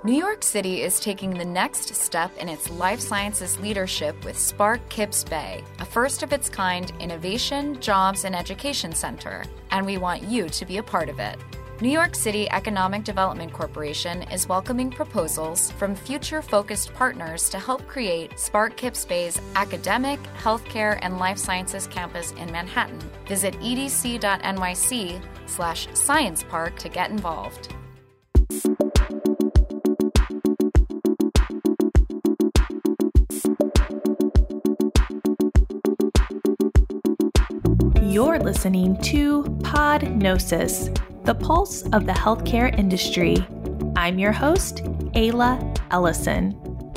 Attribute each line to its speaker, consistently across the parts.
Speaker 1: New York City is taking the next step in its life sciences leadership with Spark Kips Bay, a first-of-its-kind innovation, jobs, and education center, and we want you to be a part of it. New York City Economic Development Corporation is welcoming proposals from future-focused partners to help create Spark Kips Bay's academic, healthcare, and life sciences campus in Manhattan. Visit edc.nyc/sciencepark to get involved.
Speaker 2: You're listening to Podnosis, the pulse of the healthcare industry. I'm your host, Ayla Ellison.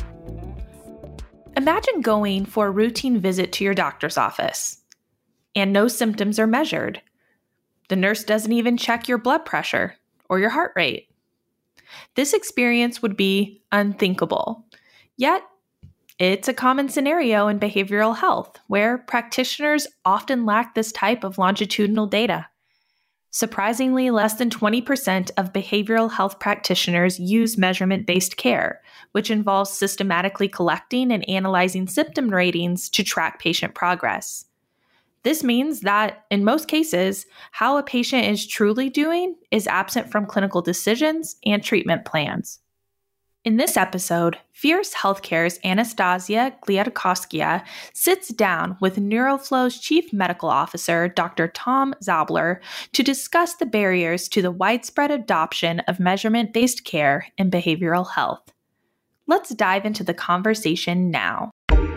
Speaker 2: Imagine going for a routine visit to your doctor's office, and no symptoms are measured. The nurse doesn't even check your blood pressure or your heart rate. This experience would be unthinkable. Yet, it's a common scenario in behavioral health, where practitioners often lack this type of longitudinal data. Surprisingly, less than 20% of behavioral health practitioners use measurement-based care, which involves systematically collecting and analyzing symptom ratings to track patient progress. This means that, in most cases, how a patient is truly doing is absent from clinical decisions and treatment plans. In this episode, Fierce Healthcare's Anastasia Gliadkovskaya sits down with Neuroflow's Chief Medical Officer, Dr. Tom Zabler, to discuss the barriers to the widespread adoption of measurement-based care in behavioral health. Let's dive into the conversation now.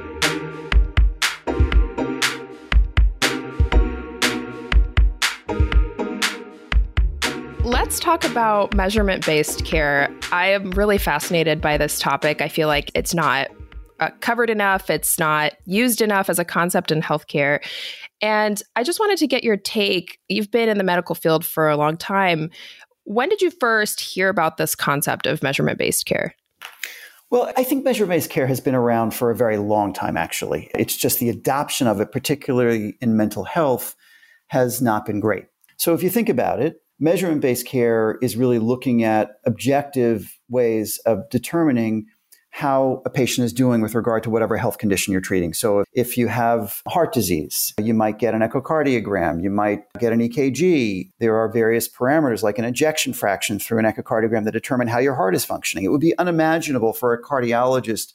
Speaker 3: Let's talk about measurement-based care. I am really fascinated by this topic. I feel like it's not covered enough. It's not used enough as a concept in healthcare. And I just wanted to get your take. You've been in the medical field for a long time. When did you first hear about this concept of measurement-based care?
Speaker 4: Well, I think measurement-based care has been around for a very long time, actually. It's just the adoption of it, particularly in mental health, has not been great. So if you think about it, measurement-based care is really looking at objective ways of determining how a patient is doing with regard to whatever health condition you're treating. So if you have heart disease, you might get an echocardiogram, you might get an EKG. There are various parameters like an ejection fraction through an echocardiogram that determine how your heart is functioning. It would be unimaginable for a cardiologist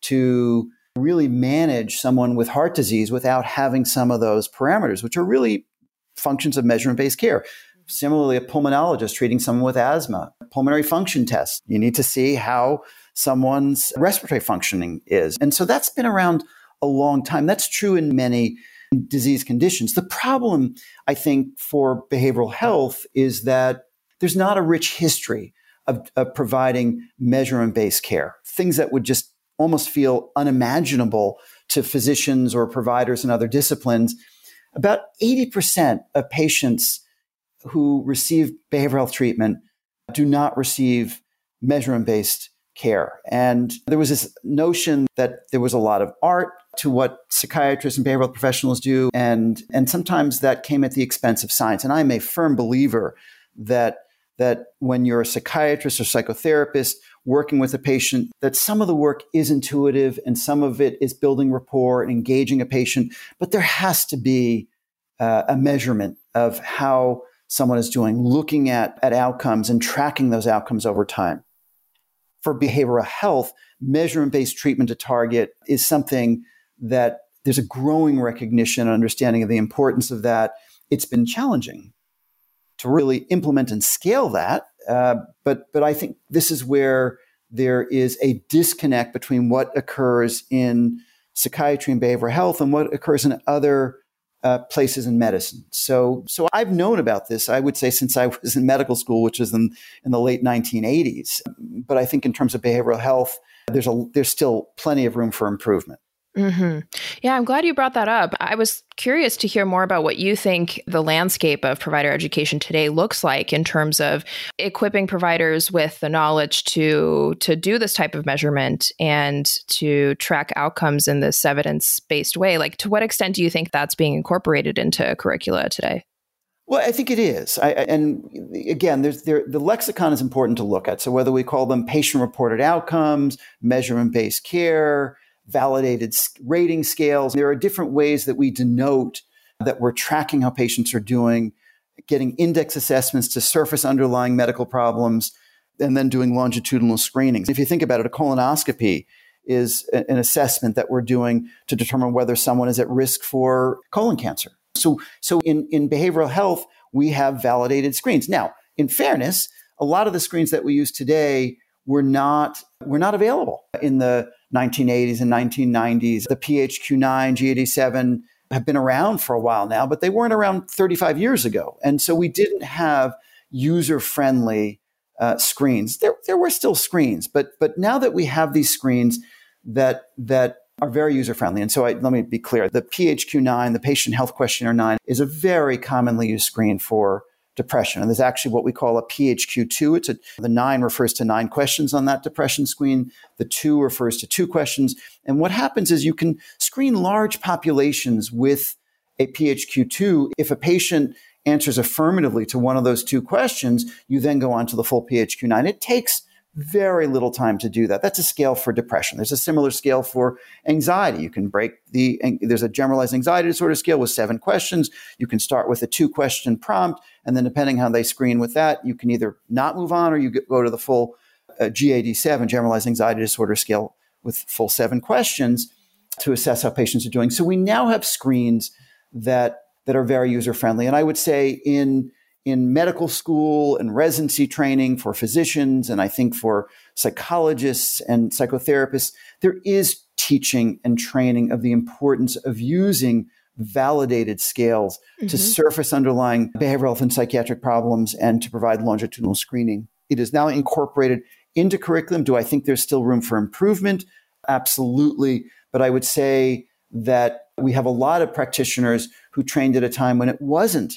Speaker 4: to really manage someone with heart disease without having some of those parameters, which are really functions of measurement-based care. Similarly, a pulmonologist treating someone with asthma, pulmonary function test. You need to see how someone's respiratory functioning is. And so that's been around a long time. That's true in many disease conditions. The problem, I think, for behavioral health is that there's not a rich history of providing measurement-based care, things that would just almost feel unimaginable to physicians or providers in other disciplines. About 80% of patients who receive behavioral health treatment do not receive measurement-based care. And there was this notion that there was a lot of art to what psychiatrists and behavioral professionals do, and sometimes that came at the expense of science. And I'm a firm believer that when you're a psychiatrist or psychotherapist working with a patient, that some of the work is intuitive and some of it is building rapport and engaging a patient, but there has to be a measurement of how someone is doing, looking at outcomes and tracking those outcomes over time. For behavioral health, measurement-based treatment to target is something that there's a growing recognition and understanding of the importance of that. It's been challenging to really implement and scale that, but I think this is where there is a disconnect between what occurs in psychiatry and behavioral health and what occurs in other places in medicine. So I've known about this, I would say, since I was in medical school, which was in the late 1980s. But I think in terms of behavioral health, there's still plenty of room for improvement.
Speaker 3: Mm-hmm. Yeah, I'm glad you brought that up. I was curious to hear more about what you think the landscape of provider education today looks like in terms of equipping providers with the knowledge to do this type of measurement and to track outcomes in this evidence-based way. Like, to what extent do you think that's being incorporated into curricula today?
Speaker 4: Well, I think it is. And again, the lexicon is important to look at. So whether we call them patient-reported outcomes, measurement-based care, validated rating scales, there are different ways that we denote that we're tracking how patients are doing, getting index assessments to surface underlying medical problems, and then doing longitudinal screenings. If you think about it, a colonoscopy is an assessment that we're doing to determine whether someone is at risk for colon cancer. So in behavioral health, we have validated screens. Now, in fairness, a lot of the screens that we use today were not available in the 1980s and 1990s. The PHQ-9, G87 have been around for a while now, but they weren't around 35 years ago. And so we didn't have user-friendly screens. There were still screens, but now that we have these screens that are very user-friendly. And so let me be clear. The PHQ-9, the Patient Health Questionnaire 9, is a very commonly used screen for depression. And there's actually what we call a PHQ-2. The 9 refers to 9 questions on that depression screen. The 2 refers to 2 questions. And what happens is you can screen large populations with a PHQ-2. If a patient answers affirmatively to one of those 2 questions, you then go on to the full PHQ-9. It takes very little time to do that. That's a scale for depression. There's a similar scale for anxiety. You can there's a generalized anxiety disorder scale with 7 questions. You can start with a 2-question prompt, and then depending how they screen with that, you can either not move on or you go to the full GAD-7, generalized anxiety disorder scale with full 7 questions to assess how patients are doing. So we now have screens that are very user-friendly. And I would say in medical school and residency training for physicians, and I think for psychologists and psychotherapists, there is teaching and training of the importance of using validated scales to surface underlying behavioral health and psychiatric problems and to provide longitudinal screening. It is now incorporated into curriculum. Do I think there's still room for improvement? Absolutely. But I would say that we have a lot of practitioners who trained at a time when it wasn't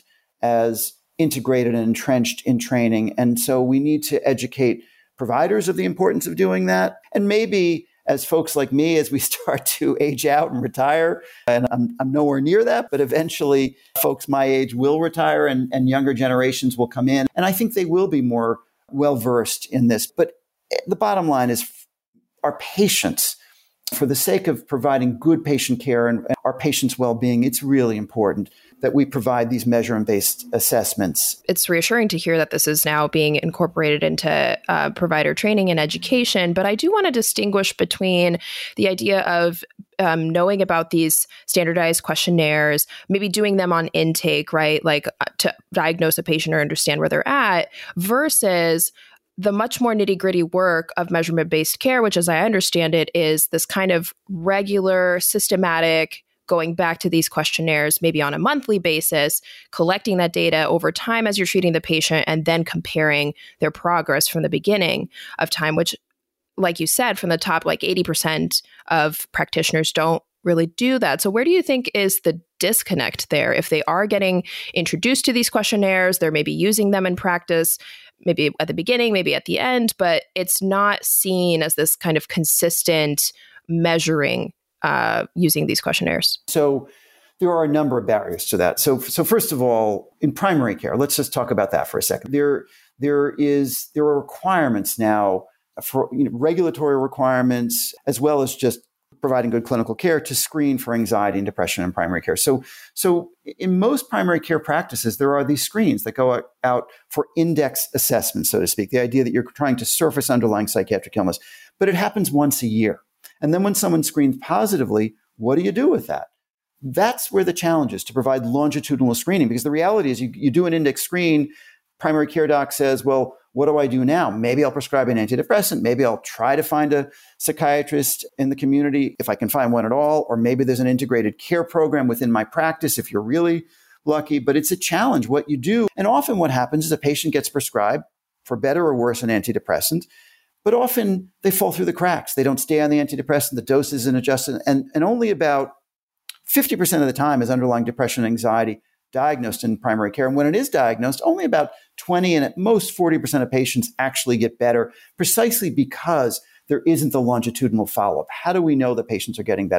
Speaker 4: as integrated and entrenched in training. And so we need to educate providers of the importance of doing that. And maybe as folks like me, as we start to age out and retire, and I'm nowhere near that, but eventually folks my age will retire and younger generations will come in. And I think they will be more well-versed in this. But the bottom line is our patients, for the sake of providing good patient care and our patients' well-being, it's really important that we provide these measurement-based assessments.
Speaker 3: It's reassuring to hear that this is now being incorporated into provider training and education, but I do want to distinguish between the idea of knowing about these standardized questionnaires, maybe doing them on intake, right? Like to diagnose a patient or understand where they're at, versus the much more nitty-gritty work of measurement-based care, which as I understand it is this kind of regular, systematic, going back to these questionnaires, maybe on a monthly basis, collecting that data over time as you're treating the patient, and then comparing their progress from the beginning of time, which, like you said, from the top, like 80% of practitioners don't really do that. So where do you think is the disconnect there? If they are getting introduced to these questionnaires, they're maybe using them in practice, maybe at the beginning, maybe at the end, but it's not seen as this kind of consistent measuring using these questionnaires.
Speaker 4: So there are a number of barriers to that. So first of all, in primary care, let's just talk about that for a second. There are requirements now for regulatory requirements, as well as just providing good clinical care to screen for anxiety and depression in primary care. So in most primary care practices, there are these screens that go out for index assessment, so to speak, the idea that you're trying to surface underlying psychiatric illness, but it happens once a year. And then when someone screens positively, what do you do with that? That's where the challenge is, to provide longitudinal screening, because the reality is you do an index screen, primary care doc says, well, what do I do now? Maybe I'll prescribe an antidepressant. Maybe I'll try to find a psychiatrist in the community if I can find one at all, or maybe there's an integrated care program within my practice if you're really lucky. But it's a challenge what you do. And often what happens is a patient gets prescribed, for better or worse, an antidepressant, but often they fall through the cracks. They don't stay on the antidepressant, the dose isn't adjusted, and only about 50% of the time is underlying depression and anxiety diagnosed in primary care. And when it is diagnosed, only about 20 and at most 40% of patients actually get better, precisely because there isn't the longitudinal follow-up. How do we know that patients are getting better?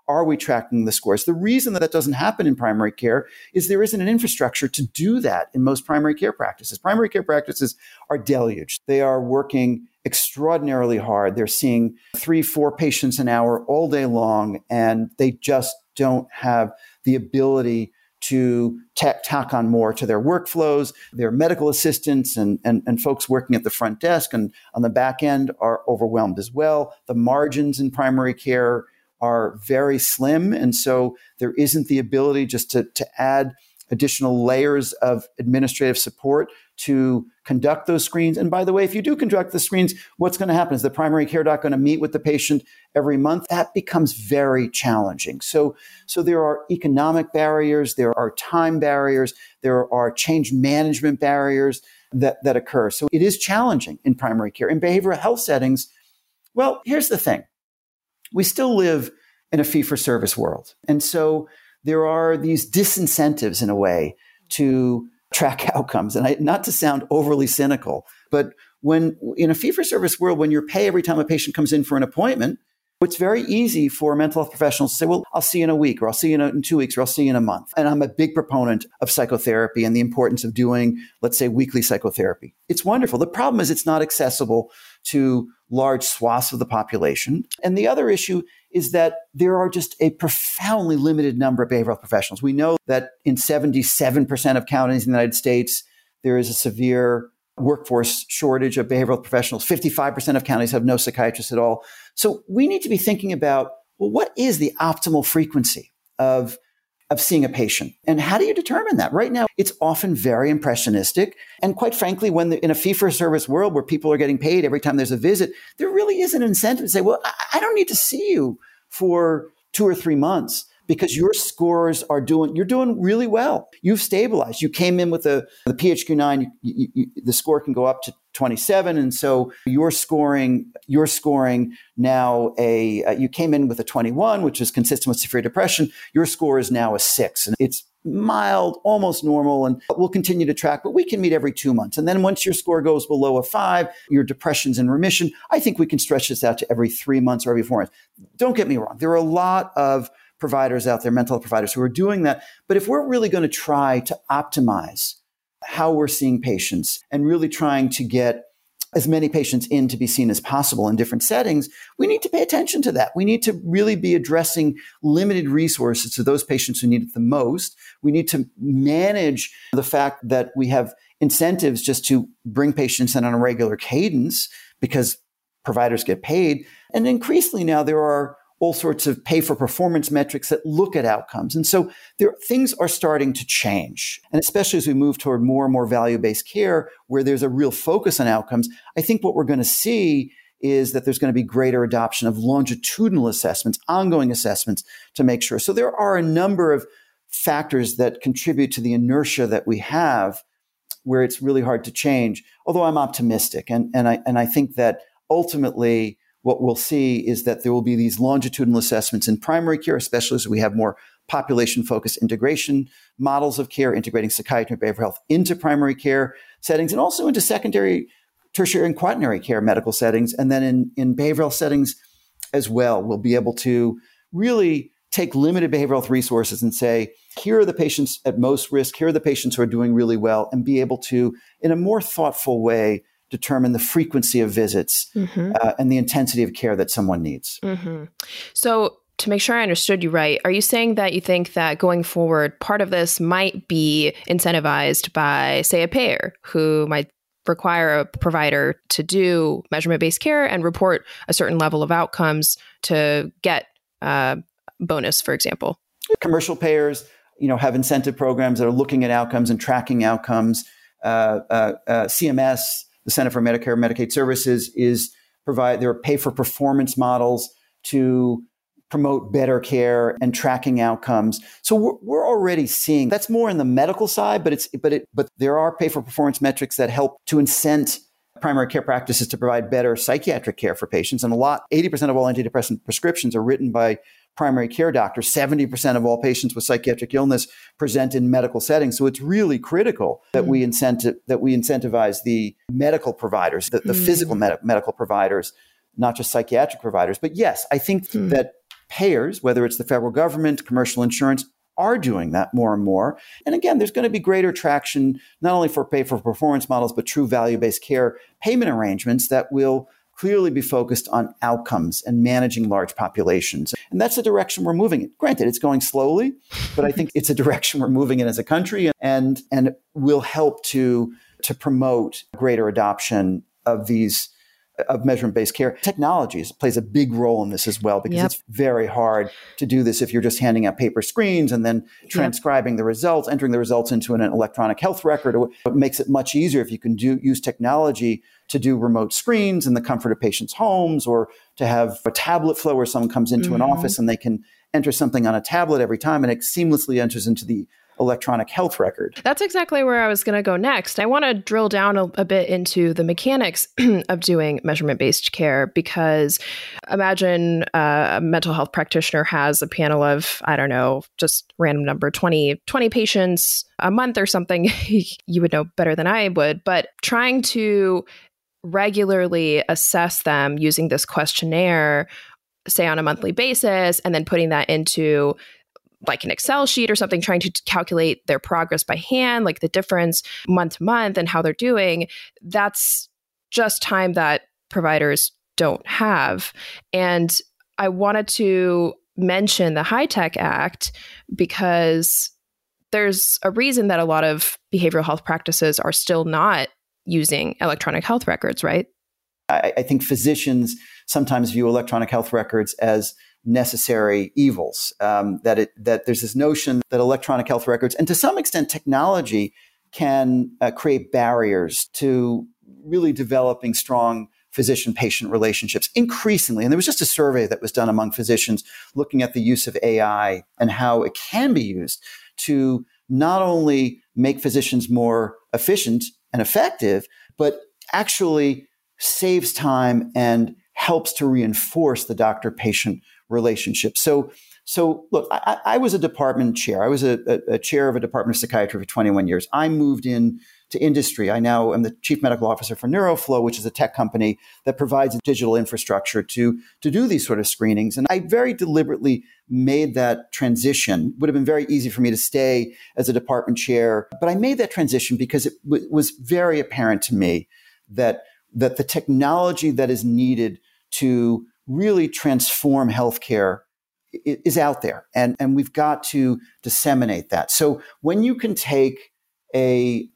Speaker 4: Are we tracking the scores? The reason that doesn't happen in primary care is there isn't an infrastructure to do that in most primary care practices. Primary care practices are deluged. They are working extraordinarily hard. They're seeing 3-4 patients an hour all day long, and they just don't have the ability to tack on more to their workflows. Their medical assistants and folks working at the front desk and on the back end are overwhelmed as well. The margins in primary care are very slim, and so there isn't the ability just to add additional layers of administrative support to conduct those screens. And by the way, if you do conduct the screens, what's going to happen? Is the primary care doc going to meet with the patient every month? That becomes very challenging. So there are economic barriers, there are time barriers, there are change management barriers that occur. So it is challenging in primary care. In behavioral health settings, well, here's the thing. We still live in a fee-for-service world. And so there are these disincentives in a way to track outcomes. And not to sound overly cynical, but when in a fee-for-service world, when you're paid every time a patient comes in for an appointment, it's very easy for mental health professionals to say, well, I'll see you in a week, or I'll see you in 2 weeks, or I'll see you in a month. And I'm a big proponent of psychotherapy and the importance of doing, let's say, weekly psychotherapy. It's wonderful. The problem is it's not accessible to large swaths of the population. And the other issue is that there are just a profoundly limited number of behavioral health professionals. We know that in 77% of counties in the United States, there is a severe workforce shortage of behavioral health professionals. 55% of counties have no psychiatrists at all. So we need to be thinking about, well, what is the optimal frequency of seeing a patient? And how do you determine that? Right now, it's often very impressionistic. And quite frankly, when in a fee-for-service world where people are getting paid every time there's a visit, there really is an incentive to say, well, I don't need to see you for 2 or 3 months because your scores you're doing really well. You've stabilized. You came in with the PHQ-9, the score can go up to 27. And so you're scoring now you came in with a 21, which is consistent with severe depression. Your score is now a 6. And it's mild, almost normal, and we'll continue to track, but we can meet every 2 months. And then once your score goes below a 5, your depression's in remission. I think we can stretch this out to every 3 months or every 4 months. Don't get me wrong. There are a lot of providers out there, mental health providers who are doing that. But if we're really going to try to optimize how we're seeing patients and really trying to get as many patients in to be seen as possible in different settings, we need to pay attention to that. We need to really be addressing limited resources to those patients who need it the most. We need to manage the fact that we have incentives just to bring patients in on a regular cadence because providers get paid. And increasingly now there are all sorts of pay-for-performance metrics that look at outcomes. And so things are starting to change. And especially as we move toward more and more value-based care, where there's a real focus on outcomes, I think what we're going to see is that there's going to be greater adoption of longitudinal assessments, ongoing assessments to make sure. So there are a number of factors that contribute to the inertia that we have where it's really hard to change, although I'm optimistic. And I think that ultimately what we'll see is that there will be these longitudinal assessments in primary care, especially as we have more population-focused integration models of care, integrating psychiatry and behavioral health into primary care settings and also into secondary, tertiary, and quaternary care medical settings. And then in behavioral settings as well, we'll be able to really take limited behavioral health resources and say, here are the patients at most risk, here are the patients who are doing really well, and be able to, in a more thoughtful way, determine the frequency of visits and the intensity of care that someone needs.
Speaker 3: Mm-hmm. So to make sure I understood you right, are you saying that you think that going forward, part of this might be incentivized by, say, a payer who might require a provider to do measurement-based care and report a certain level of outcomes to get a bonus, for example?
Speaker 4: Commercial payers, have incentive programs that are looking at outcomes and tracking outcomes. CMS, the Center for Medicare and Medicaid Services, there are pay-for-performance models to promote better care and tracking outcomes. So we're already seeing that's more in the medical side, but there are pay-for-performance metrics that help to incent primary care practices to provide better psychiatric care for patients. And 80% of all antidepressant prescriptions are written by primary care doctors. 70% of all patients with psychiatric illness present in medical settings. So it's really critical that we incentivize the medical providers, the physical medical providers, not just psychiatric providers. But yes, I think that Payers, whether it's the federal government, commercial insurance, are doing that more and more. And again, there's going to be greater traction, not only for pay-for-performance models, but true value-based care payment arrangements that will clearly be focused on outcomes and managing large populations. And that's the direction we're moving in. Granted, it's going slowly, but I think it's a direction we're moving in as a country and will help to promote greater adoption of measurement-based care. Technology plays a big role in this as well, because it's very hard to do this if you're just handing out paper screens and then transcribing the results, entering the results into an electronic health record. It makes it much easier if you can use technology to do remote screens in the comfort of patients' homes, or to have a tablet flow where someone comes into an office and they can enter something on a tablet every time and it seamlessly enters into the electronic health record.
Speaker 3: That's exactly where I was going to go next. I want to drill down a bit into the mechanics of doing measurement-based care, because imagine a mental health practitioner has a panel of, I don't know, just random number, 20 patients a month or something. You would know better than I would, but trying to regularly assess them using this questionnaire, say on a monthly basis, and then putting that into like an Excel sheet or something, trying to calculate their progress by hand, like the difference month to month and how they're doing, that's just time that providers don't have. And I wanted to mention the HITECH Act because there's a reason that a lot of behavioral health practices are still not using electronic health records, right?
Speaker 4: I think physicians sometimes view electronic health records as necessary evils, that there's this notion that electronic health records, and to some extent technology, can create barriers to really developing strong physician-patient relationships increasingly. And there was just a survey that was done among physicians looking at the use of AI and how it can be used to not only make physicians more efficient and effective, but actually saves time and helps to reinforce the doctor-patient relationship. So look, I was a department chair. I was a chair of a department of psychiatry for 21 years. I moved in to industry. I now am the chief medical officer for Neuroflow, which is a tech company that provides a digital infrastructure to do these sort of screenings. And I very deliberately made that transition. It would have been very easy for me to stay as a department chair, but I made that transition because it was very apparent to me that the technology that is needed to really transform healthcare is out there, and we've got to disseminate that. So when you can take a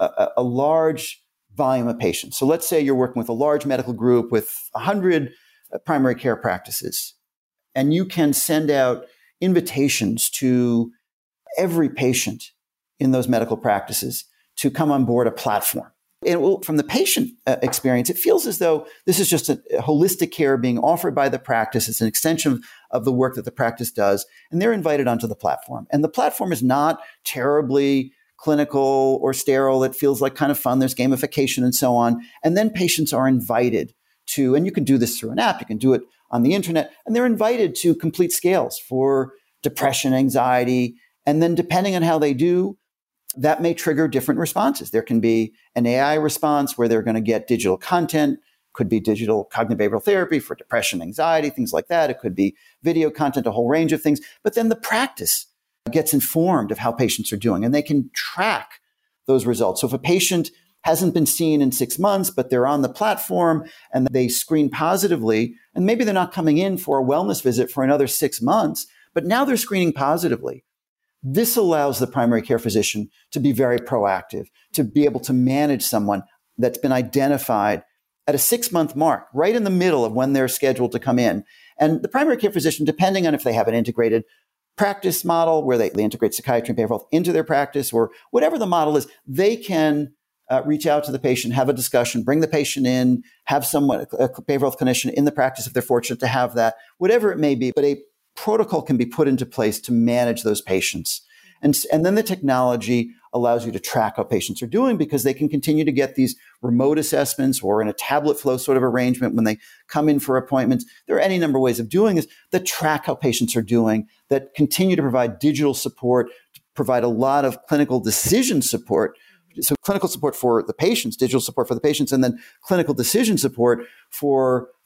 Speaker 4: large volume of patients, so let's say you're working with a large medical group with 100 primary care practices, and you can send out invitations to every patient in those medical practices to come on board a platform. And from the patient experience, it feels as though this is just a holistic care being offered by the practice. It's an extension of the work that the practice does, and they're invited onto the platform. And the platform is not terribly clinical or sterile. It feels like kind of fun. There's gamification and so on. And then patients are invited to, and you can do this through an app, you can do it on the internet, and they're invited to complete scales for depression, anxiety, and then depending on how they do, that may trigger different responses. There can be an AI response where they're going to get digital content, could be digital cognitive behavioral therapy for depression, anxiety, things like that. It could be video content, a whole range of things. But then the practice gets informed of how patients are doing, and they can track those results. So if a patient hasn't been seen in 6 months, but they're on the platform and they screen positively, and maybe they're not coming in for a wellness visit for another 6 months, but now they're screening positively. This allows the primary care physician to be very proactive, to be able to manage someone that's been identified at a 6-month mark, right in the middle of when they're scheduled to come in. And the primary care physician, depending on if they have an integrated practice model where they integrate psychiatry and behavioral health into their practice, or whatever the model is, they can reach out to the patient, have a discussion, bring the patient in, have someone, a behavioral health clinician in the practice if they're fortunate to have that, whatever it may be. But a protocol can be put into place to manage those patients. And then the technology allows you to track how patients are doing, because they can continue to get these remote assessments or in a tablet flow sort of arrangement when they come in for appointments. There are any number of ways of doing this that track how patients are doing, that continue to provide digital support, provide a lot of clinical decision support. So clinical support for the patients, digital support for the patients, and then clinical decision support for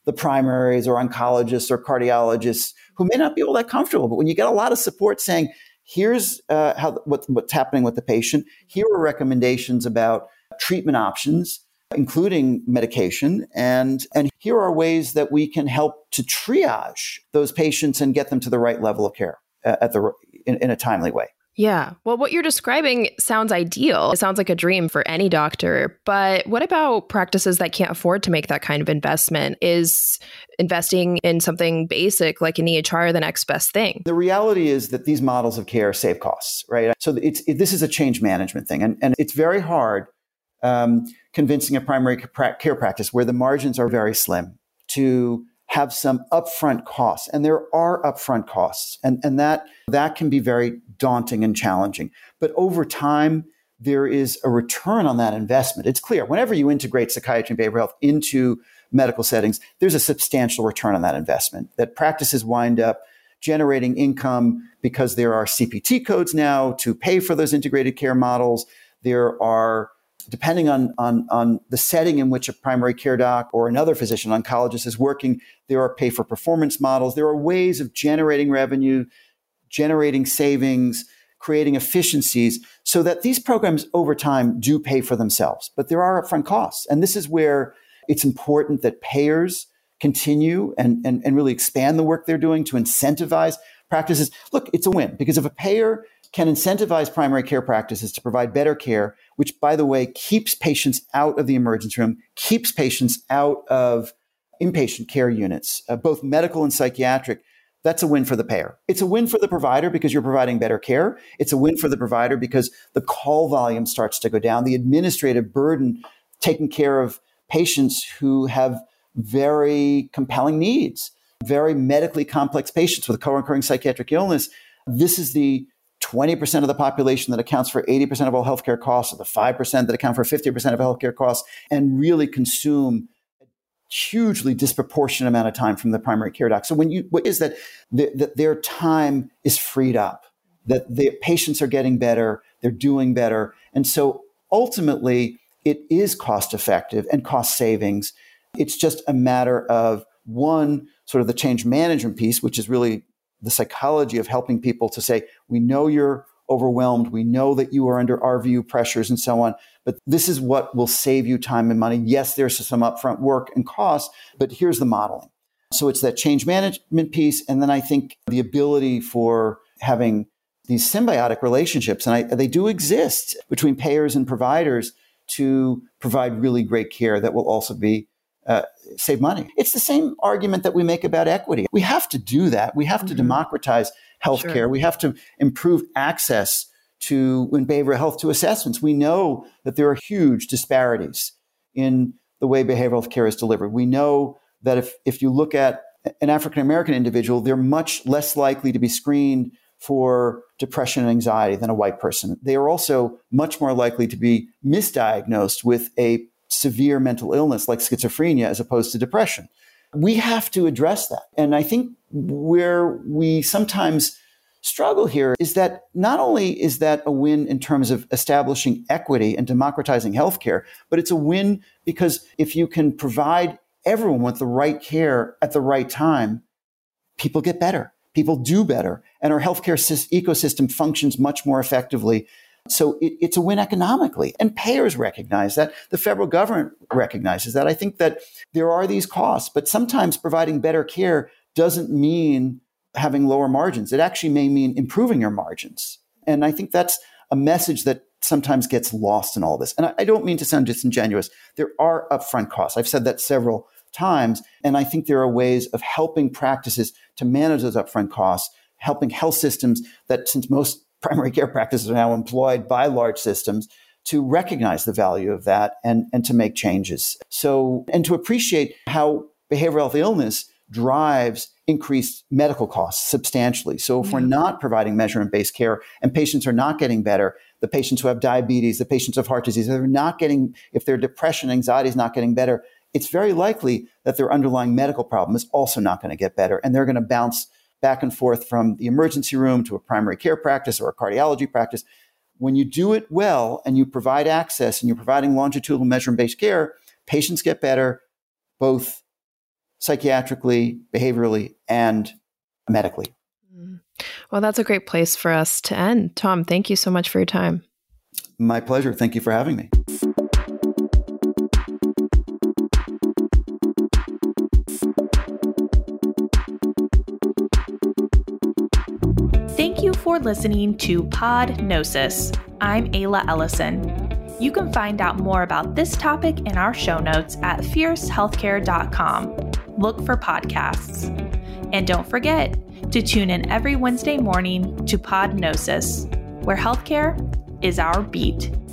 Speaker 4: the primaries or oncologists or cardiologists who may not be all that comfortable. But when you get a lot of support saying, here's what's happening with the patient, here are recommendations about treatment options, including medication, and here are ways that we can help to triage those patients and get them to the right level of care in a timely way.
Speaker 3: Yeah. Well, what you're describing sounds ideal. It sounds like a dream for any doctor. But what about practices that can't afford to make that kind of investment? Is investing in something basic like an EHR the next best thing?
Speaker 4: The reality is that these models of care save costs, right? So this is a change management thing. And it's very hard convincing a primary care practice where the margins are very slim to have some upfront costs. And there are upfront costs. And that can be very daunting and challenging. But over time, there is a return on that investment. It's clear. Whenever you integrate psychiatry and behavioral health into medical settings, there's a substantial return on that investment, that practices wind up generating income because there are CPT codes now to pay for those integrated care models. There are, depending on the setting in which a primary care doc or another physician oncologist is working, there are pay for performance models. There are ways of generating revenue, generating savings, creating efficiencies so that these programs over time do pay for themselves. But there are upfront costs. And this is where it's important that payers continue and really expand the work they're doing to incentivize practices. Look, it's a win because if a payer can incentivize primary care practices to provide better care, which, by the way, keeps patients out of the emergency room, keeps patients out of inpatient care units, both medical and psychiatric, that's a win for the payer. It's a win for the provider because you're providing better care. It's a win for the provider because the call volume starts to go down. The administrative burden taking care of patients who have very compelling needs, very medically complex patients with a co-occurring psychiatric illness. This is the 20% of the population that accounts for 80% of all healthcare costs, or the 5% that account for 50% of healthcare costs, and really consume hugely disproportionate amount of time from the primary care doc. So what is that their time is freed up, that the patients are getting better, they're doing better. And so ultimately it is cost effective and cost savings. It's just a matter of one, sort of the change management piece, which is really the psychology of helping people to say, we know you're overwhelmed. We know that you are under RVU pressures and so on, but this is what will save you time and money. Yes, there's some upfront work and costs, but here's the modeling. So it's that change management piece. And then I think the ability for having these symbiotic relationships, and they do exist between payers and providers to provide really great care that will also be save money. It's the same argument that we make about equity. We have to do that. We have to democratize healthcare. Sure. We have to improve access to behavioral health to assessments. We know that there are huge disparities in the way behavioral health care is delivered. We know that if you look at an African-American individual, they're much less likely to be screened for depression and anxiety than a white person. They are also much more likely to be misdiagnosed with a severe mental illness like schizophrenia as opposed to depression. We have to address that. And I think where we sometimes struggle here is that not only is that a win in terms of establishing equity and democratizing healthcare, but it's a win because if you can provide everyone with the right care at the right time, people get better, people do better, and our healthcare ecosystem functions much more effectively. So it's a win economically, and payers recognize that. The federal government recognizes that. I think that there are these costs, but sometimes providing better care doesn't mean having lower margins. It actually may mean improving your margins. And I think that's a message that sometimes gets lost in all this. And I don't mean to sound disingenuous. There are upfront costs. I've said that several times. And I think there are ways of helping practices to manage those upfront costs, helping health systems that, since most primary care practices are now employed by large systems, to recognize the value of that and to make changes. So, and to appreciate how behavioral health illness drives increased medical costs substantially. So if we're not providing measurement-based care and patients are not getting better, the patients who have diabetes, the patients who have heart disease, if their depression, anxiety is not getting better, it's very likely that their underlying medical problem is also not going to get better. And they're going to bounce back and forth from the emergency room to a primary care practice or a cardiology practice. When you do it well and you provide access and you're providing longitudinal measurement-based care, patients get better, both psychiatrically, behaviorally, and medically.
Speaker 3: Well, that's a great place for us to end. Tom, thank you so much for your time.
Speaker 4: My pleasure. Thank you for having me.
Speaker 2: Thank you for listening to Podnosis. I'm Ayla Ellison. You can find out more about this topic in our show notes at fiercehealthcare.com. Look for podcasts. And don't forget to tune in every Wednesday morning to Podnosis, where healthcare is our beat.